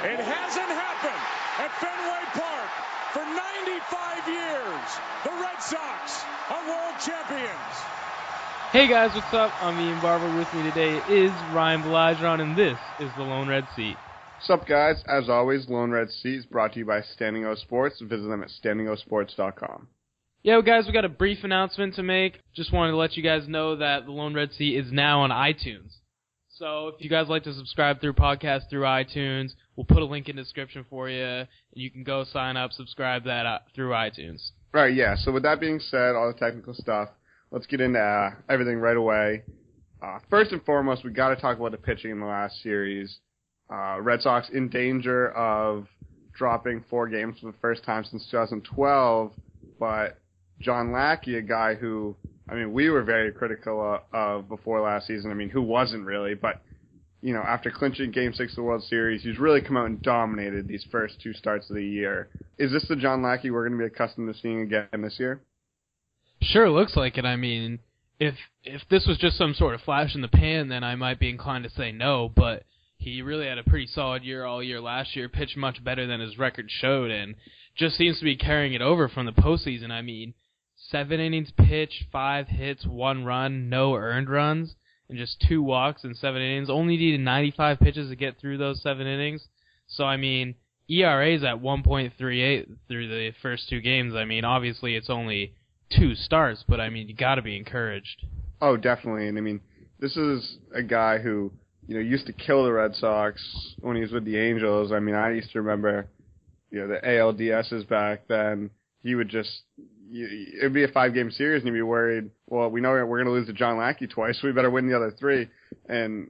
It hasn't happened at Fenway Park for 95 years. The Red Sox are world champions. Hey guys, what's up? I'm Ian Barber. With me today is Ryan Balajon, and this is the Lone Red Seat. What's up, guys? As always, Lone Red Seat is brought to you by Standing O Sports. Visit them at standingosports.com. Yeah, guys, we got a brief announcement to make. Just wanted to let you guys know that the Lone Red Seat is now on iTunes. So if you guys like to subscribe through podcast through iTunes, we'll put a link in the description for you, and you can go sign up, subscribe that through iTunes. Right, yeah. So with that being said, all the technical stuff, let's get into everything right away. First and foremost, we got to talk about the pitching in the last series. Red Sox in danger of dropping 4 games for the first time since 2012, but John Lackey, a guy who, we were very critical of before last season. Who wasn't really? But, after clinching Game 6 of the World Series, he's really come out and dominated these first 2 starts of the year. Is this the John Lackey we're going to be accustomed to seeing again this year? Sure, looks like it. If this was just some sort of flash in the pan, then I might be inclined to say no, but he really had a pretty solid year all year last year, pitched much better than his record showed, and just seems to be carrying it over from the postseason. 7 innings pitched, 5 hits, 1 run, no earned runs, and just 2 walks in 7 innings. Only needed 95 pitches to get through those 7 innings. So, ERA's at 1.38 through the first 2 games. Obviously it's only 2 starts, but, you got to be encouraged. Oh, definitely. And, this is a guy who, used to kill the Red Sox when he was with the Angels. I used to remember, the ALDSs back then. He would just, it'd be a 5-game series, and you'd be worried, well, we know we're going to lose to John Lackey twice, so we better win the other 3. And,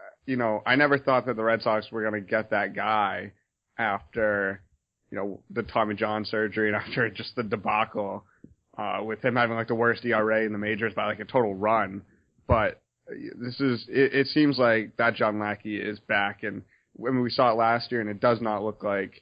I never thought that the Red Sox were going to get that guy after, the Tommy John surgery and after just the debacle, with him having, the worst ERA in the majors by, a total run. But it seems like that John Lackey is back, and we saw it last year, and it does not look like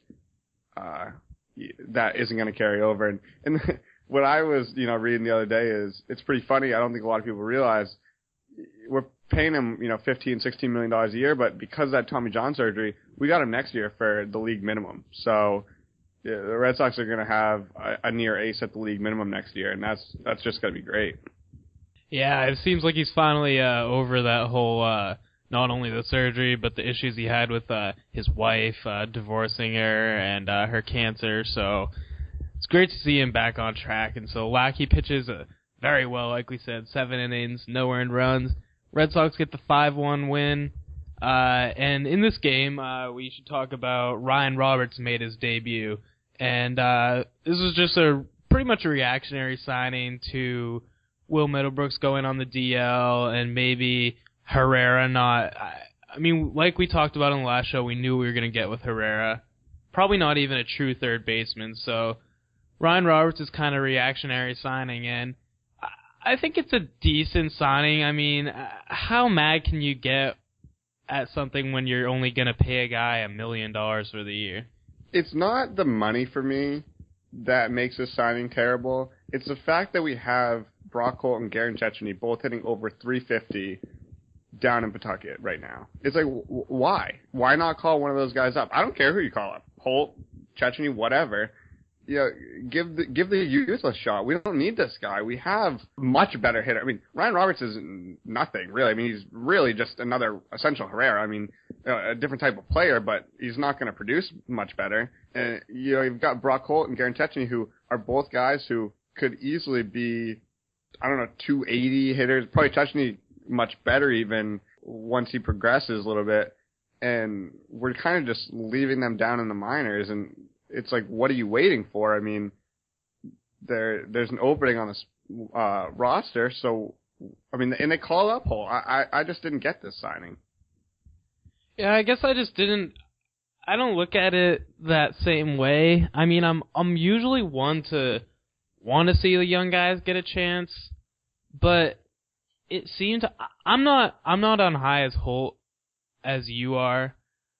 that isn't going to carry over. And what I was, reading the other day is, it's pretty funny. I don't think a lot of people realize we're paying him, $15-16 million a year, but because of that Tommy John surgery, we got him next year for the league minimum. So yeah, the Red Sox are going to have a near ace at the league minimum next year, and that's just going to be great. Yeah, it seems like he's finally over that whole, not only the surgery, but the issues he had with his wife, divorcing her, and her cancer. So it's great to see him back on track. And so Lackey pitches very well, like we said, 7 innings, no earned runs. Red Sox get the 5-1 win. And in this game, we should talk about Ryan Roberts made his debut. And this was just pretty much a reactionary signing to Will Middlebrooks going on the DL and maybe Herrera not. Like we talked about on the last show, we knew we were going to get with Herrera. Probably not even a true third baseman. So Ryan Roberts is kind of reactionary signing, and I think it's a decent signing. How mad can you get at something when you're only going to pay a guy $1 million for the year? It's not the money for me that makes this signing terrible. It's the fact that we have Brock Holt and Garen Cecchini both hitting over 350 down in Pawtucket right now. It's like, why? Why not call one of those guys up? I don't care who you call up. Holt, Cecchini, whatever. Give the youth a shot. We don't need this guy. We have much better hitter. Ryan Roberts is nothing, really. He's really just another essential Herrera. A different type of player, but he's not going to produce much better. And, you've got Brock Holt and Garen Cecchini, who are both guys who could easily be, 280 hitters. Probably Cecchini much better even once he progresses a little bit. And we're kind of just leaving them down in the minors, and it's like, what are you waiting for? There's an opening on this roster, so and they call up Holt. I just didn't get this signing. Yeah, I guess I just didn't. I don't look at it that same way. I'm usually one to want to see the young guys get a chance, but it seemed I'm not on high as Holt as you are.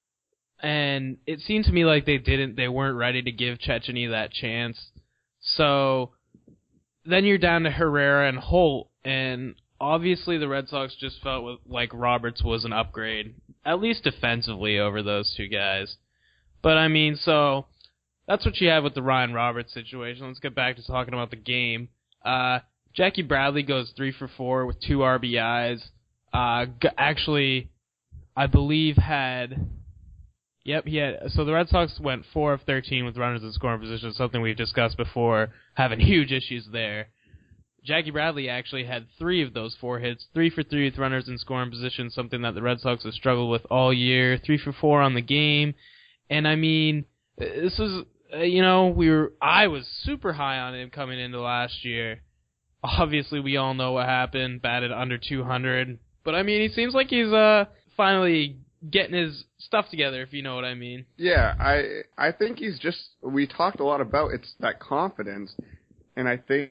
And it seemed to me like they weren't ready to give Cecchini that chance. So then you're down to Herrera and Holt, and obviously the Red Sox just felt like Roberts was an upgrade, at least defensively, over those 2 guys. But, I mean, so that's what you have with the Ryan Roberts situation. Let's get back to talking about the game. Jackie Bradley goes 3 for 4 with 2 RBIs. Actually, I believe so the Red Sox went 4 of 13 with runners in scoring position, something we've discussed before, having huge issues there. Jackie Bradley actually had 3 of those 4 hits, 3 for 3 with runners in scoring position, something that the Red Sox have struggled with all year, 3 for 4 on the game. And I mean, this is, I was super high on him coming into last year. Obviously, we all know what happened, batted under 200. But I mean, he seems like he's finally getting his stuff together, if you know what I mean. Yeah, I think he's just, we talked a lot about it's that confidence, and I think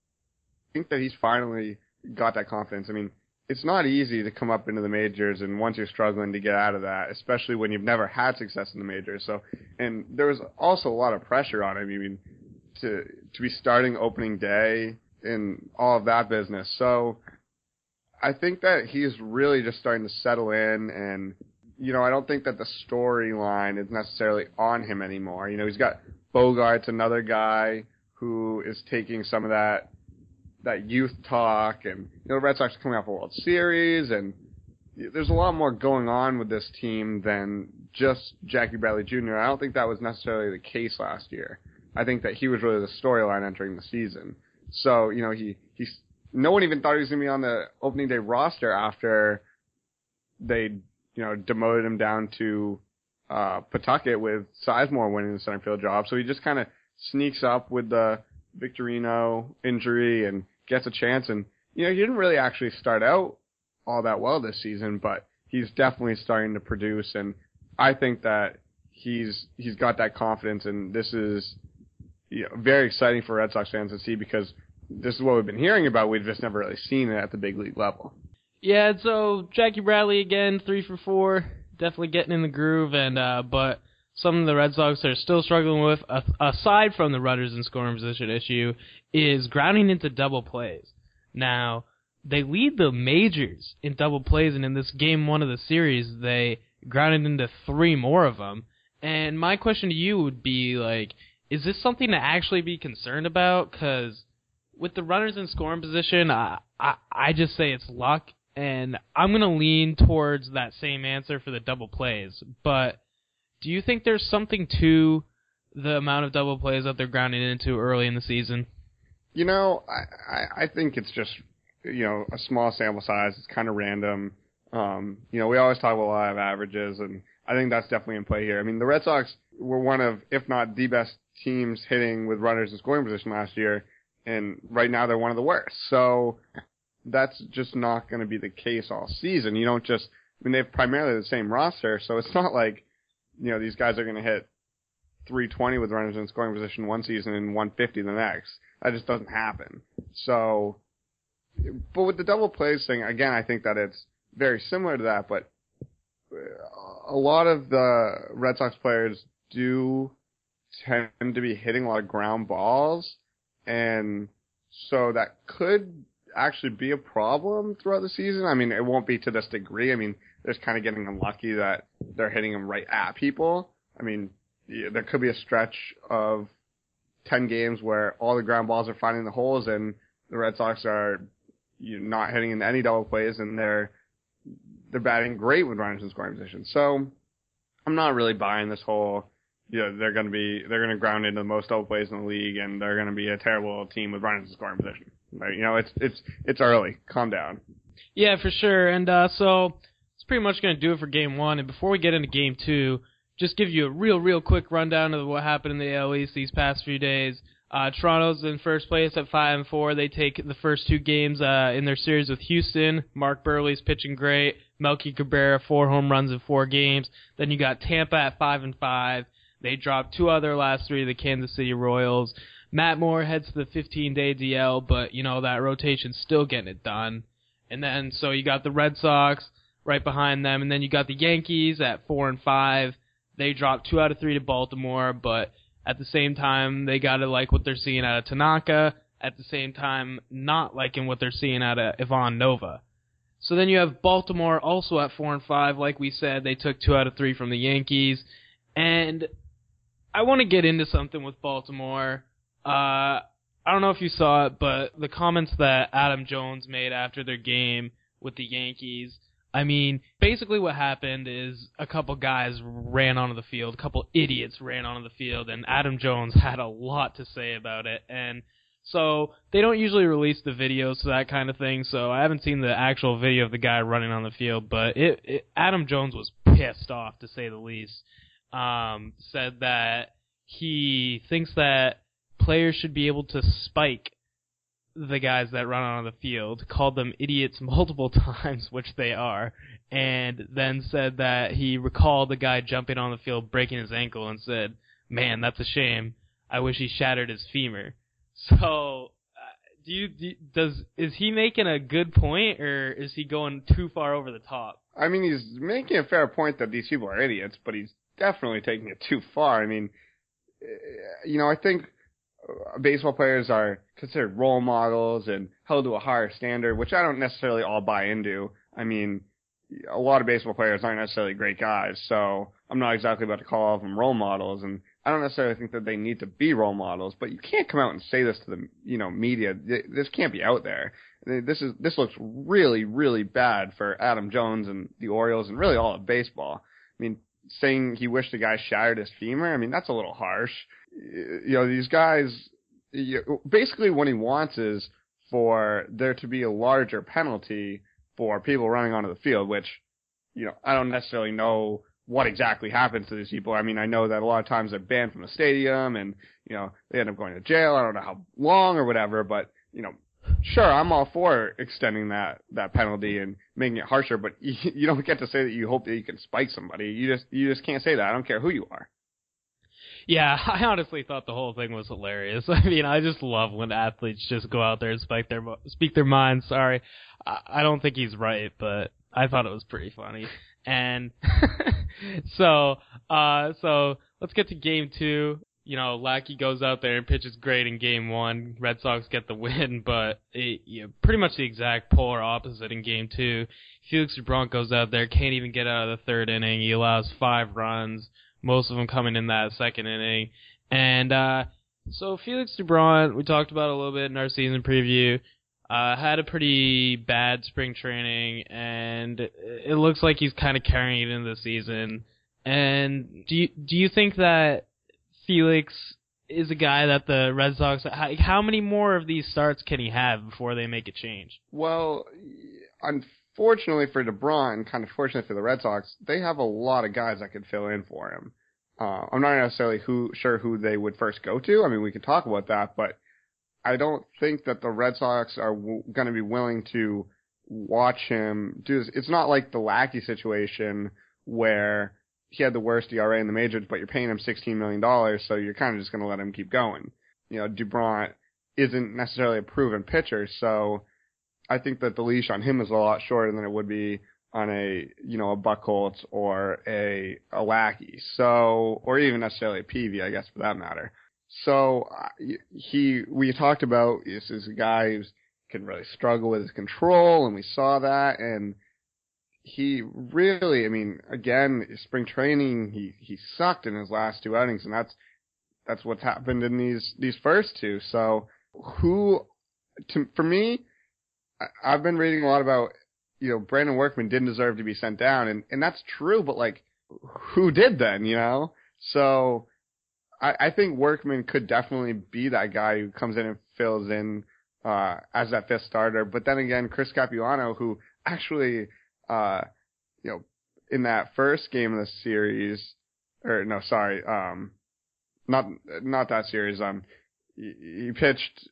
that he's finally got that confidence. I mean, it's not easy to come up into the majors, and once you're struggling to get out of that, especially when you've never had success in the majors. So, and there was also a lot of pressure on him. I mean, to be starting opening day and all of that business. So, I think that he's really just starting to settle in, and I don't think that the storyline is necessarily on him anymore. He's got Bogarts, another guy who is taking some of that youth talk, and the Red Sox are coming off a World Series, and there's a lot more going on with this team than just Jackie Bradley Jr. I don't think that was necessarily the case last year. I think that he was really the storyline entering the season. So, he's no one even thought he was going to be on the opening day roster after they, demoted him down to Pawtucket with Sizemore winning the center field job. So he just kind of sneaks up with the Victorino injury and gets a chance. And, he didn't really actually start out all that well this season, but he's definitely starting to produce. And I think that he's got that confidence, and this is very exciting for Red Sox fans to see, because this is what we've been hearing about. We've just never really seen it at the big league level. Yeah, so Jackie Bradley again, 3 for 4, definitely getting in the groove, and but something the Red Sox are still struggling with, aside from the runners in scoring position issue, is grounding into double plays. Now, they lead the majors in double plays, and in this game 1 of the series, they grounded into 3 more of them. And my question to you would be, is this something to actually be concerned about? Because with the runners in scoring position, I just say it's luck, and I'm going to lean towards that same answer for the double plays. But do you think there's something to the amount of double plays that they're grounding into early in the season? I think it's just, a small sample size. It's kind of random. We always talk about a lot of averages, and I think that's definitely in play here. I mean, the Red Sox were one of, if not the best teams hitting with runners in scoring position last year, and right now they're one of the worst. So that's just not going to be the case all season. You don't just, they have primarily the same roster, so it's not like, these guys are going to hit 320 with runners in scoring position one season and 150 the next. That just doesn't happen. So, but with the double plays thing, again, I think that it's very similar to that, but a lot of the Red Sox players do tend to be hitting a lot of ground balls, and so that could actually be a problem throughout the season. I mean, it won't be to this degree. I mean, they're just kind of getting unlucky that they're hitting them right at people. I mean, there could be a stretch of 10 games where all the ground balls are finding the holes, and the Red Sox are not hitting into any double plays, and they're batting great with runners in scoring position. So I'm not really buying this whole, they're going to ground into the most double plays in the league, and they're going to be a terrible team with runners in scoring position. Right? It's early. Calm down. Yeah, for sure. And so it's pretty much going to do it for Game 1. And before we get into Game 2, just give you a real quick rundown of what happened in the AL East these past few days. Toronto's in first place at 5-4. They take the first 2 games in their series with Houston. Mark Burley's pitching great. Melky Cabrera, 4 home runs in 4 games. Then you got Tampa at 5-5. They dropped 2 out of their last 3 to the Kansas City Royals. Matt Moore heads to the 15-day DL, but, that rotation's still getting it done. And then, so you got the Red Sox right behind them, and then you got the Yankees at 4-5. They dropped 2 out of 3 to Baltimore, but at the same time, they got to like what they're seeing out of Tanaka. At the same time, not liking what they're seeing out of Ivan Nova. So then you have Baltimore also at 4-5. Like we said, they took 2 out of 3 from the Yankees. And I want to get into something with Baltimore. I don't know if you saw it, but the comments that Adam Jones made after their game with the Yankees, I mean, basically what happened is a couple guys ran onto the field, a couple idiots ran onto the field, and Adam Jones had a lot to say about it. And so they don't usually release the videos to that kind of thing, so I haven't seen the actual video of the guy running on the field, but Adam Jones was pissed off, to say the least. Said that he thinks that players should be able to spike the guys that run on the field, called them idiots multiple times, which they are, and then said that he recalled the guy jumping on the field, breaking his ankle, and said, "Man, that's a shame. I wish he shattered his femur." So, is he making a good point, or is he going too far over the top? I mean, he's making a fair point that these people are idiots, but he's definitely taking it too far. I mean, I think baseball players are considered role models and held to a higher standard, which I don't necessarily all buy into. I mean, a lot of baseball players aren't necessarily great guys, so I'm not exactly about to call all of them role models, and I don't necessarily think that they need to be role models, but you can't come out and say this to the, media. This can't be out there. This looks really, really bad for Adam Jones and the Orioles and really all of baseball. I mean, saying he wished the guy shattered his femur, I mean, that's a little harsh. These guys, basically what he wants is for there to be a larger penalty for people running onto the field, which, I don't necessarily know what exactly happens to these people. I mean, I know that a lot of times they're banned from the stadium and, they end up going to jail. I don't know how long or whatever, but, sure, I'm all for extending that penalty and making it harsher, but you don't get to say that you hope that you can spike somebody. You just can't say that. I don't care who you are. Yeah, I honestly thought the whole thing was hilarious. I mean, I just love when athletes just go out there and speak their minds. Sorry, I don't think he's right, but I thought it was pretty funny. And so let's get to game 2. Lackey goes out there and pitches great in game 1. Red Sox get the win, but pretty much the exact polar opposite in game 2. Felix Dubron goes out there, can't even get out of the 3rd inning. He allows 5 runs, most of them coming in that 2nd inning. And so Felix Dubron, we talked about a little bit in our season preview, had a pretty bad spring training, and it looks like he's kind of carrying it into the season. And do you think that Felix is a guy that the Red Sox, how many more of these starts can he have before they make a change? Well, unfortunately for DeBron, kind of fortunately for the Red Sox, they have a lot of guys that could fill in for him. I'm not necessarily sure who they would first go to. I mean, we can talk about that, but I don't think that the Red Sox are going to be willing to watch him do this. It's not like the Lackey situation where he had the worst ERA in the majors, but you're paying him $16 million, so you're kind of just going to let him keep going. Dubron isn't necessarily a proven pitcher, so I think that the leash on him is a lot shorter than it would be on a Buchholz or a Lackey, or even necessarily a Peavy, I guess, for that matter. So we talked about this is a guy who can really struggle with his control, and we saw that, and he really, I mean, again, spring training, he sucked in his last 2 outings, and that's what's happened in these first 2. So for me, I've been reading a lot about, Brandon Workman didn't deserve to be sent down, and that's true, but who did then, So I think Workman could definitely be that guy who comes in and fills in as that 5th starter. But then again, Chris Capuano, who actually, in that first game of the series, not that series. He pitched,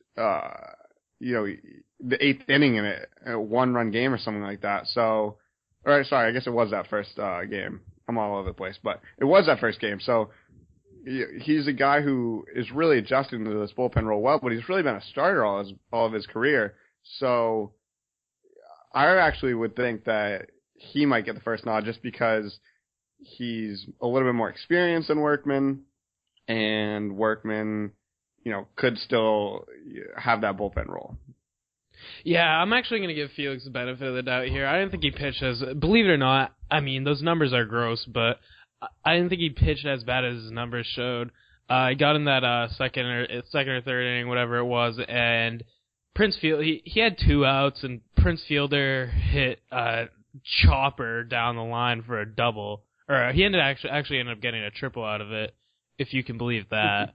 the 8th inning in a 1-run game or something like that. So, I guess it was that first game. I'm all over the place, but it was that first game. So he's a guy who is really adjusting to this bullpen role well, but he's really been a starter all of his career. So I actually would think that he might get the first nod just because he's a little bit more experienced than Workman, and Workman, could still have that bullpen role. Yeah, I'm actually going to give Felix the benefit of the doubt here. I didn't think he pitched believe it or not, I mean, those numbers are gross, but I didn't think he pitched as bad as his numbers showed. He got in that second or third inning, whatever it was, and Prince Fielder, he had 2 outs, and Prince Fielder hit a chopper down the line for a double. Or he actually ended up getting a triple out of it, if you can believe that.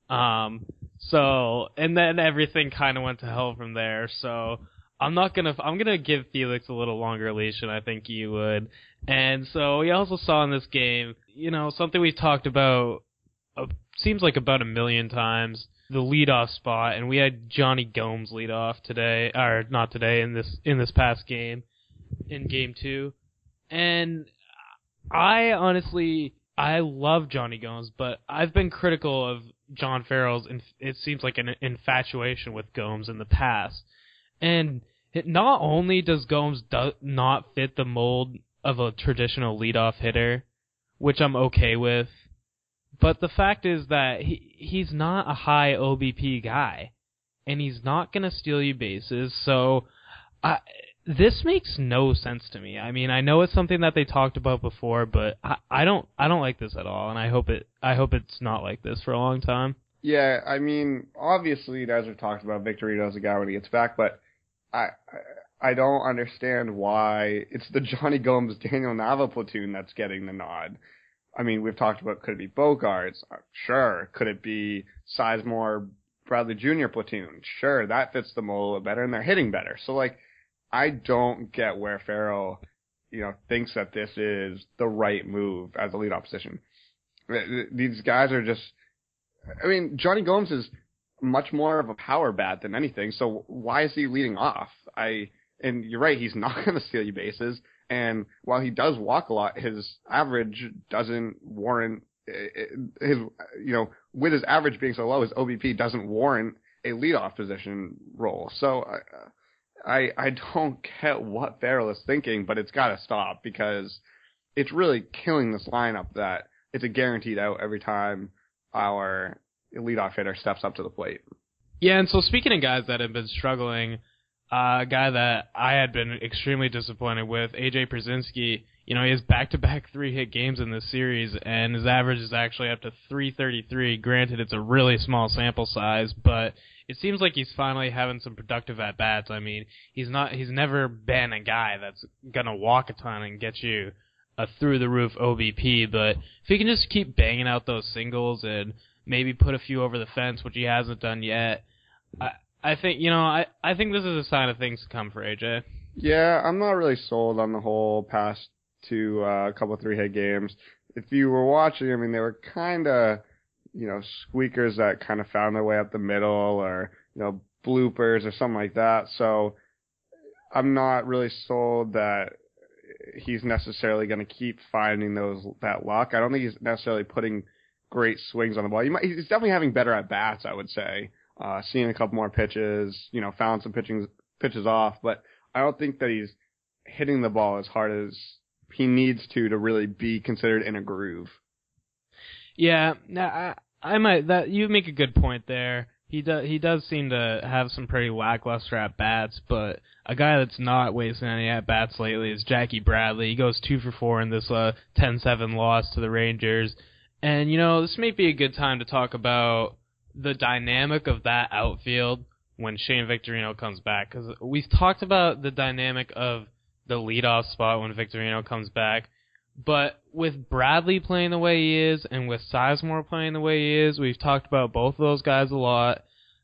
So, and then everything kind of went to hell from there. So, I'm gonna give Felix a little longer leash than I think you would. And so, we also saw in this game, something we've talked about, seems like about 1 million times, the leadoff spot, and we had Johnny Gomes lead off today, or not today, in this past game, in Game 2. And I love Johnny Gomes, but I've been critical of John Farrell's, it seems like an infatuation with Gomes in the past. And not only does Gomes not fit the mold of a traditional leadoff hitter, which I'm okay with, but the fact is that he's not a high OBP guy, and he's not going to steal you bases, so this makes no sense to me. I mean, I know it's something that they talked about before, but I don't like this at all, and I hope it's not like this for a long time. Yeah, I mean, obviously, as we've talked about, Victorino's a guy when he gets back, but I don't understand why it's the Johnny Gomes, Daniel Nava platoon that's getting the nod. I mean, we've talked about, could it be Bogaerts? Sure. Could it be Sizemore, Bradley Jr. platoon? Sure, that fits the mold better, and they're hitting better. So, I don't get where Farrell, thinks that this is the right move as a leadoff position. These guys are just, Johnny Gomes is much more of a power bat than anything, so why is he leading off? And you're right, he's not going to steal you bases. And while he does walk a lot, his average doesn't warrant with his average being so low, his OBP doesn't warrant a leadoff position role. So I don't get what Farrell is thinking, but it's got to stop because it's really killing this lineup that it's a guaranteed out every time our leadoff hitter steps up to the plate. Yeah, and so speaking of guys that have been struggling, a guy that I had been extremely disappointed with, AJ Pierzynski, he has back-to-back 3-hit games in this series, and his average is actually up to 333. Granted, it's a really small sample size, but it seems like he's finally having some productive at-bats. I mean, he's never been a guy that's gonna walk a ton and get you a through-the-roof OBP, but if he can just keep banging out those singles and maybe put a few over the fence, which he hasn't done yet, I think, I think this is a sign of things to come for AJ. Yeah, I'm not really sold on the whole past two, couple 3-hit games. If you were watching, they were kind of, squeakers that kind of found their way up the middle or, bloopers or something like that. So I'm not really sold that he's necessarily going to keep finding that luck. I don't think he's necessarily putting great swings on the ball. He's definitely having better at-bats, I would say. Seeing a couple more pitches, found some pitches off, but I don't think that he's hitting the ball as hard as he needs to really be considered in a groove. Yeah, I might, that you make a good point there. He does seem to have some pretty lackluster at bats, but a guy that's not wasting any at bats lately is Jackie Bradley. He goes 2 for 4 in this 10-7 loss to the Rangers, and this may be a good time to talk about the dynamic of that outfield when Shane Victorino comes back, because we've talked about the dynamic of the leadoff spot when Victorino comes back, but with Bradley playing the way he is and with Sizemore playing the way he is, we've talked about both of those guys a lot.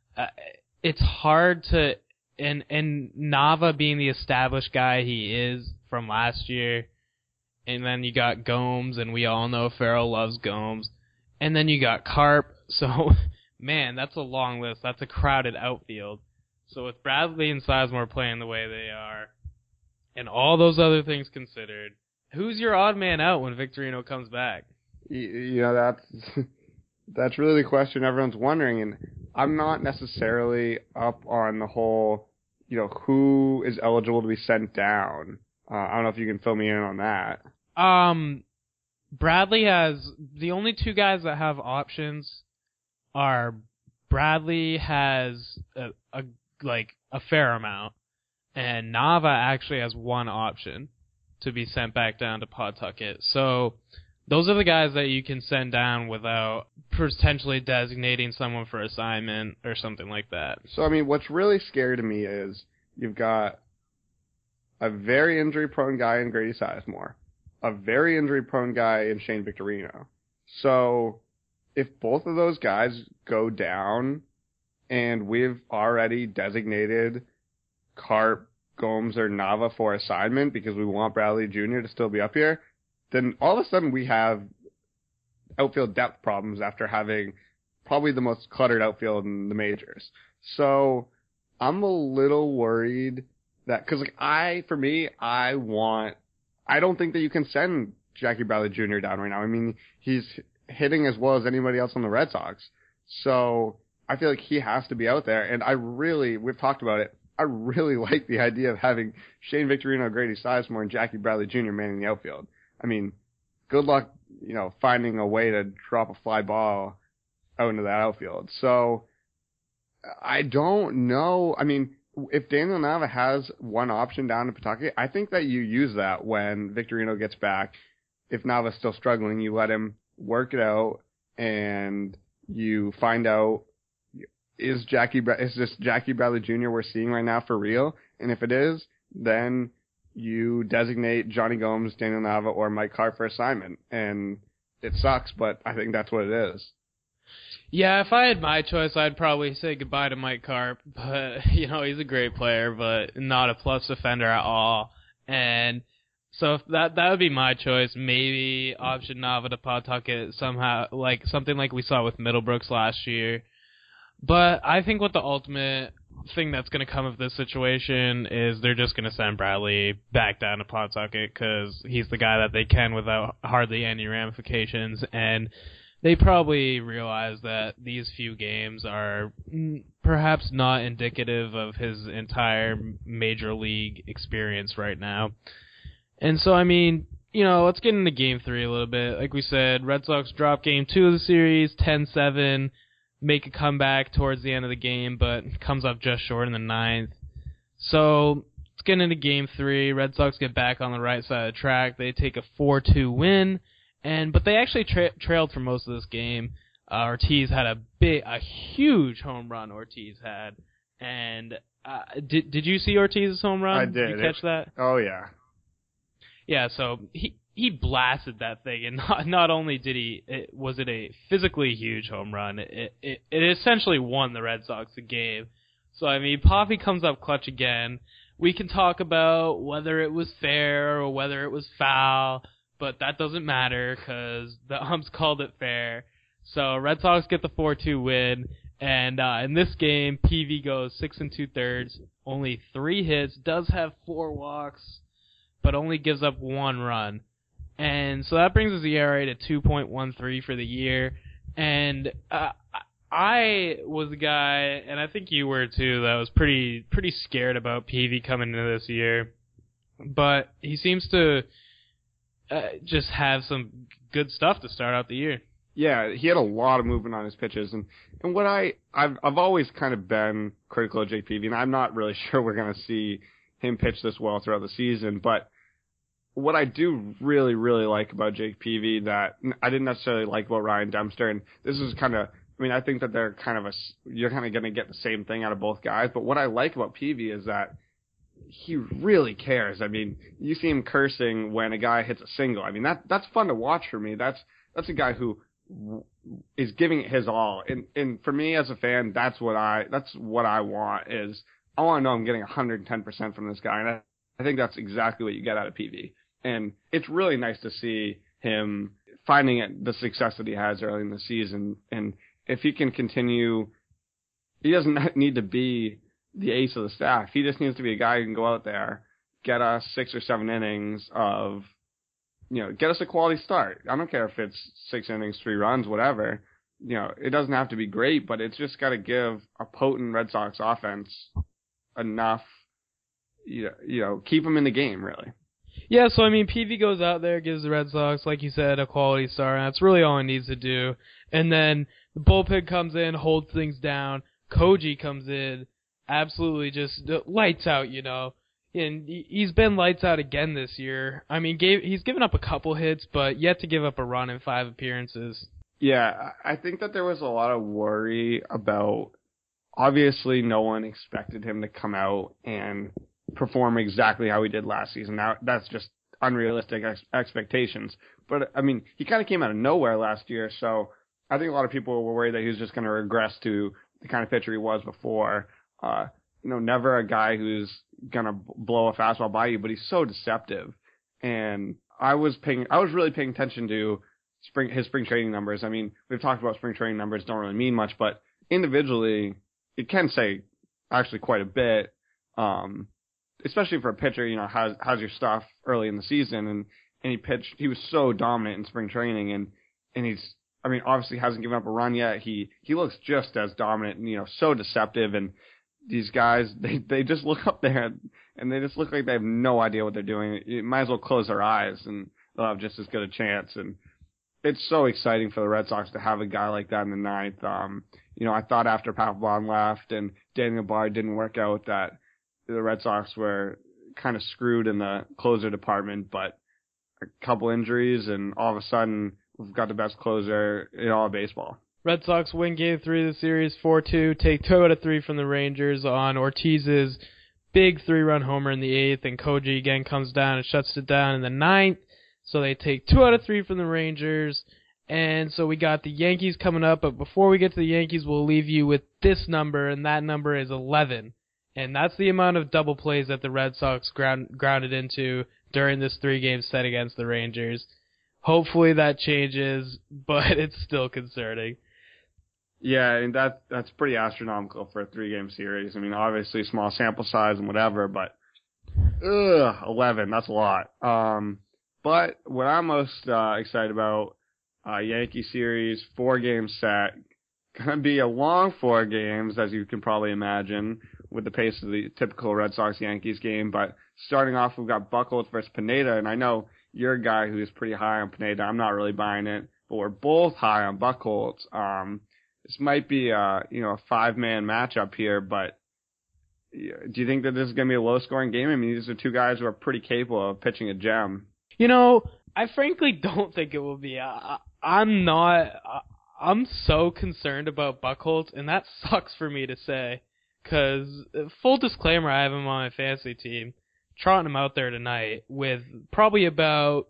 It's hard to, and Nava being the established guy he is from last year, and then you got Gomes, and we all know Farrell loves Gomes, and then you got Carp, so man, that's a long list. That's a crowded outfield. So with Bradley and Sizemore playing the way they are, and all those other things considered, who's your odd man out when Victorino comes back? That's really the question everyone's wondering, and I'm not necessarily up on the whole, who is eligible to be sent down. I don't know if you can fill me in on that. Bradley has, the only 2 guys that have options are Bradley has a fair amount, and Nava actually has 1 option to be sent back down to Pawtucket. So those are the guys that you can send down without potentially designating someone for assignment or something like that. So, I mean, what's really scary to me is you've got a very injury-prone guy in Grady Sizemore, a very injury-prone guy in Shane Victorino. So, if both of those guys go down and we've already designated Carp, Gomes, or Nava for assignment because we want Bradley Jr. to still be up here, then all of a sudden we have outfield depth problems after having probably the most cluttered outfield in the majors. So I'm a little worried that, because I don't think that you can send Jackie Bradley Jr. down right now. I mean, he's hitting as well as anybody else on the Red Sox. So I feel like he has to be out there. And we've talked about it, I really like the idea of having Shane Victorino, Grady Sizemore, and Jackie Bradley Jr. manning the outfield. I mean, good luck, finding a way to drop a fly ball out into that outfield. So I don't know. I mean, if Daniel Nava has one option down in Pawtucket, I think that you use that when Victorino gets back. If Nava's still struggling, you let him work it out and you find out, is this Jackie Bradley Jr. we're seeing right now for real? And if it is, then you designate Johnny Gomes, Daniel Nava, or Mike Carp for assignment. And it sucks, but I think that's what it is. Yeah, if I had my choice, I'd probably say goodbye to Mike Carp. But, he's a great player, but not a plus defender at all. And so if that would be my choice. Maybe option Nava to Pawtucket somehow, like something like we saw with Middlebrooks last year. But I think what the ultimate thing that's going to come of this situation is they're just going to send Bradley back down to Pawtucket because he's the guy that they can without hardly any ramifications. And they probably realize that these few games are perhaps not indicative of his entire major league experience right now. And so, I mean, let's get into Game 3 a little bit. Like we said, Red Sox drop Game 2 of the series, 10-7. Make a comeback towards the end of the game, but comes up just short in the ninth. So let's get into Game 3. Red Sox get back on the right side of the track. They take a 4-2 win, but they actually trailed for most of this game. Ortiz had a huge home run. Ortiz had, and did you see Ortiz's home run? I did. Did you catch that? Oh yeah. Yeah. So he blasted that thing, and not only was it a physically huge home run, it essentially won the Red Sox the game. So, I mean, Poppy comes up clutch again. We can talk about whether it was fair or whether it was foul, but that doesn't matter because the umps called it fair. So, Red Sox get the 4-2 win, and in this game, PV goes 6 2/3, only 3 hits, does have 4 walks, but only gives up 1 run. And so that brings his ERA to 2.13 for the year. And I was the guy, and I think you were too, that was pretty scared about PV coming into this year. But he seems to just have some good stuff to start out the year. Yeah, he had a lot of movement on his pitches, and what I've always kind of been critical of Jake Peavy, and I'm not really sure we're going to see him pitch this well throughout the season, but what I do really, really like about Jake Peavy that I didn't necessarily like about Ryan Dempster, and this is kind of, I mean, I think that they're kind of you're kind of going to get the same thing out of both guys, but what I like about Peavy is that he really cares. I mean, you see him cursing when a guy hits a single. I mean, that's fun to watch for me. That's a guy who is giving it his all, and for me as a fan, that's what I want. Is I want to know I'm getting 110% from this guy, and I think that's exactly what you get out of PV. And it's really nice to see him finding the success that he has early in the season. And if he can continue, he doesn't need to be the ace of the staff. He just needs to be a guy who can go out there, get us 6 or 7 innings of, get us a quality start. I don't care if it's 6 innings, 3 runs, whatever. It doesn't have to be great, but it's just got to give a potent Red Sox offense enough, keep them in the game, really. Yeah, so, I mean, PV goes out there, gives the Red Sox, like you said, a quality start, and that's really all he needs to do. And then the bullpen comes in, holds things down. Koji comes in, absolutely just lights out, And he's been lights out again this year. I mean, he's given up a couple hits, but yet to give up a run in 5 appearances. Yeah, I think that there was a lot of worry about, obviously no one expected him to come out and perform exactly how he did last season. Now, that's just unrealistic expectations. But, I mean, he kind of came out of nowhere last year, so I think a lot of people were worried that he was just going to regress to the kind of pitcher he was before. Never a guy who's going to blow a fastball by you, but he's so deceptive. And I was really paying attention to his spring training numbers. I mean, we've talked about spring training numbers don't really mean much, but individually, it can say actually quite a bit. Especially for a pitcher, how's your stuff early in the season, and he was so dominant in spring training, and he's, I mean, obviously hasn't given up a run yet. He looks just as dominant and, so deceptive, and these guys, they just look up there and they just look like they have no idea what they're doing. You might as well close their eyes and they'll have just as good a chance. And it's so exciting for the Red Sox to have a guy like that in the ninth. I thought after Papelbon left and Daniel Bard didn't work out that the Red Sox were kind of screwed in the closer department, but a couple injuries and all of a sudden we've got the best closer in all of baseball. Red Sox win Game 3 of the series 4-2, take 2 out of 3 from the Rangers on Ortiz's big 3-run homer in the 8th, and Koji again comes down and shuts it down in the 9th. So they take 2 out of 3 from the Rangers, and so we got the Yankees coming up, but before we get to the Yankees, we'll leave you with this number, and that number is 11. And that's the amount of double plays that the Red Sox grounded into during this 3-game set against the Rangers. Hopefully that changes, but it's still concerning. Yeah, and that's pretty astronomical for a 3-game series. I mean, obviously small sample size and whatever, but 11, that's a lot. But what I'm most excited about, Yankee series, 4-game set, gonna be a long 4 games, as you can probably imagine, with the pace of the typical Red Sox-Yankees game. But starting off, we've got Buchholz versus Pineda, and I know you're a guy who's pretty high on Pineda. I'm not really buying it, but we're both high on Buchholz. This might be a 5-man matchup here, but do you think that this is going to be a low-scoring game? I mean, these are 2 guys who are pretty capable of pitching a gem. I frankly don't think it will be. I'm so concerned about Buchholz, and that sucks for me to say, because full disclaimer, I have him on my fantasy team, trotting him out there tonight with probably about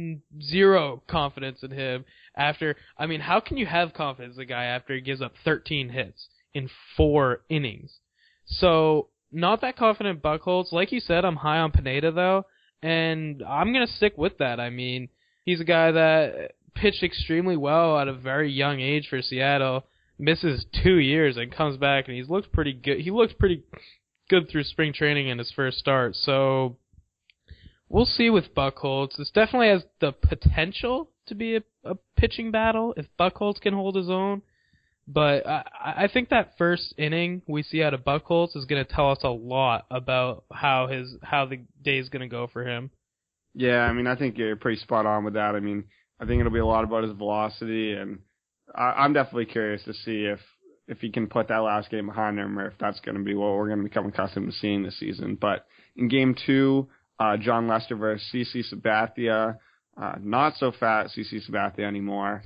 0 confidence in him after, I mean, how can you have confidence in a guy after he gives up 13 hits in 4 innings? So, not that confident Buchholz. Like you said, I'm high on Pineda though, and I'm going to stick with that. I mean, he's a guy that pitched extremely well at a very young age for Seattle, misses 2 years and comes back, and he's looked pretty good. He looked pretty good through spring training in his first start, so we'll see with Buchholz. This definitely has the potential to be a pitching battle if Buchholz can hold his own, but I think that first inning we see out of Buchholz is going to tell us a lot about how the day is going to go for him. Yeah, I mean, I think you're pretty spot on with that. I mean, I think it'll be a lot about his velocity, and I'm definitely curious to see if he can put that last game behind him, or if that's going to be what we're going to become accustomed to seeing this season. But in Game 2, John Lester versus CC Sabathia. Not so fat CC Sabathia anymore.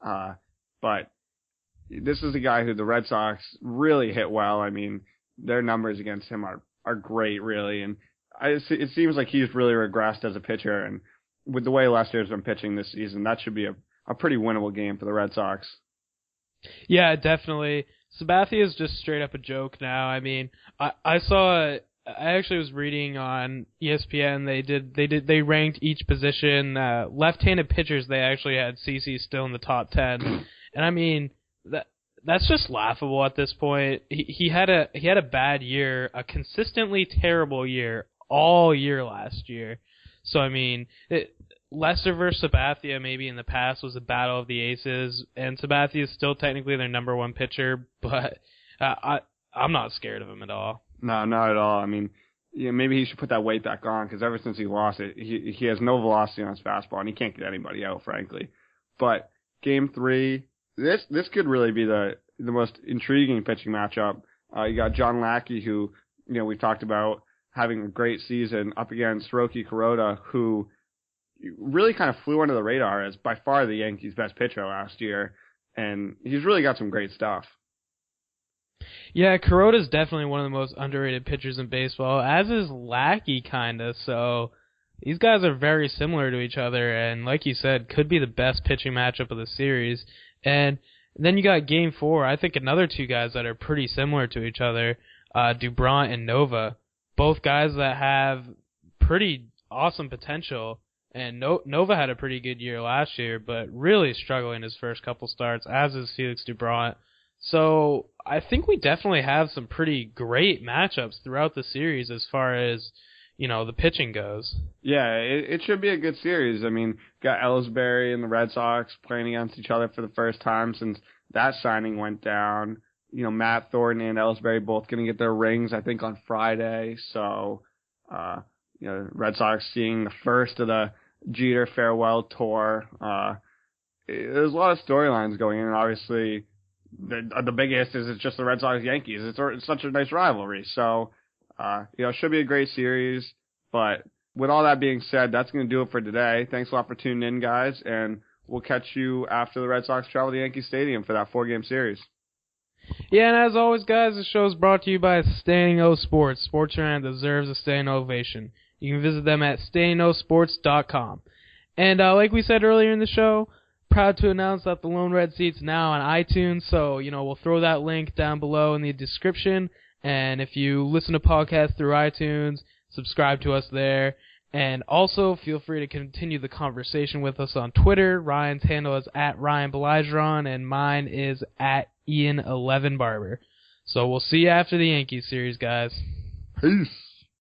But this is a guy who the Red Sox really hit well. I mean, their numbers against him are great, really. And it seems like he's really regressed as a pitcher. And with the way Lester's been pitching this season, that should be a pretty winnable game for the Red Sox. Yeah, definitely. Sabathia is just straight up a joke now. I mean, I actually was reading on ESPN. They ranked each position. Left-handed pitchers, they actually had CC still in the top 10. And I mean, that's just laughable at this point. He had a bad year, a consistently terrible year all year last year. So I mean, Lester versus Sabathia maybe in the past was a battle of the aces, and Sabathia is still technically their number 1 pitcher, but I'm not scared of him at all. No, not at all. I mean, maybe he should put that weight back on, because ever since he lost it, he has no velocity on his fastball, and he can't get anybody out, frankly. But Game 3, this could really be the most intriguing pitching matchup. You got John Lackey, who we've talked about, having a great season up against Roki Kuroda, who really kind of flew under the radar as by far the Yankees' best pitcher last year, and he's really got some great stuff. Yeah, Kuroda's definitely one of the most underrated pitchers in baseball, as is Lackey, kinda, so these guys are very similar to each other, and like you said, could be the best pitching matchup of the series. And then you got Game 4, I think another two guys that are pretty similar to each other, Dubron and Nova, both guys that have pretty awesome potential, and Nova had a pretty good year last year, but really struggling his first couple starts, as is Felix Dubron. So I think we definitely have some pretty great matchups throughout the series as far as, the pitching goes. Yeah, it should be a good series. I mean, got Ellsbury and the Red Sox playing against each other for the first time since that signing went down. Matt Thornton and Ellsbury both going to get their rings, I think, on Friday. So, Red Sox seeing the first of the Jeter farewell tour. There's a lot of storylines going in, and obviously the biggest is it's just the Red Sox-Yankees. It's such a nice rivalry. So, it should be a great series. But with all that being said, that's going to do it for today. Thanks a lot for tuning in, guys, and we'll catch you after the Red Sox travel to Yankee Stadium for that 4-game series. Yeah, and as always, guys, the show is brought to you by Standing O Sports. Sports Arena deserves a standing ovation. You can visit them at standingosports.com. And like we said earlier in the show, proud to announce that the Lone Red Seat's now on iTunes, so, we'll throw that link down below in the description. And if you listen to podcasts through iTunes, subscribe to us there. And also, feel free to continue the conversation with us on Twitter. Ryan's handle is @RyanBeligeron, and mine is @Ian11Barber. So we'll see you after the Yankees series, guys. Peace.